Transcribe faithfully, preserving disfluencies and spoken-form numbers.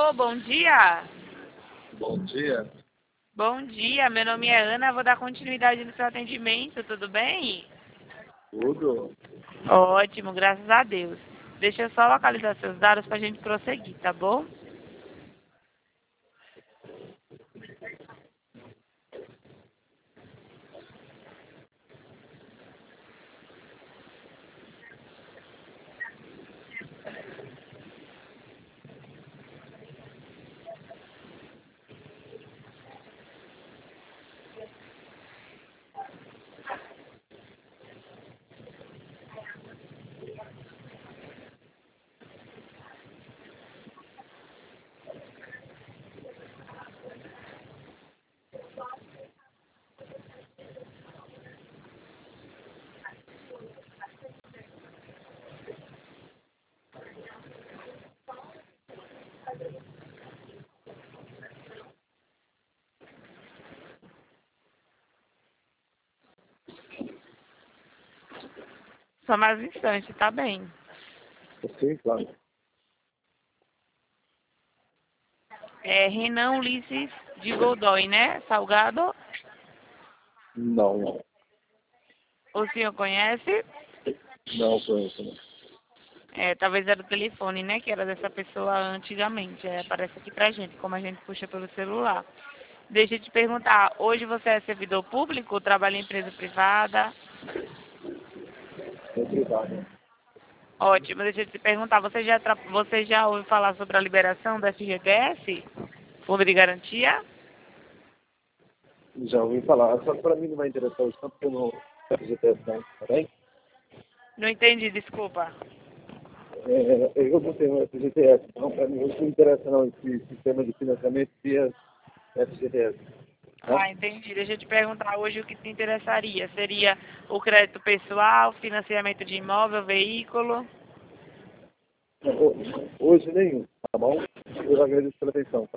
Alô, bom dia. Bom dia. Bom dia, meu nome é Ana, vou dar continuidade no seu atendimento, tudo bem? Tudo? Ótimo, graças a Deus. Deixa eu só localizar seus dados para a gente prosseguir, tá bom? Só mais um instante, tá bem? Sim, claro. É Renan Ulisses de Godoy, né? Salgado. Não, não. O senhor conhece? Não conheço, não. É, talvez era o telefone, né? Que era dessa pessoa antigamente. É, aparece aqui pra gente, como a gente puxa pelo celular. Deixa eu te perguntar, hoje você é servidor público ou trabalha em empresa privada? É privado. Ótimo, deixa eu te perguntar, você já, tra... você já ouviu falar sobre a liberação do F G T S? Fundo de Garantia? Já ouvi falar. Só que para mim não vai interessar hoje, tanto que eu não F G T S não, tá bem? Não entendi, desculpa. É, eu não tenho F G T S, então para mim hoje não interessa não esse sistema de financiamento via F G T S. Tá? Ah, entendi. Deixa eu te perguntar, hoje o que te interessaria? Seria o crédito pessoal, financiamento de imóvel, veículo? Hoje nenhum, tá bom? Eu agradeço pela atenção.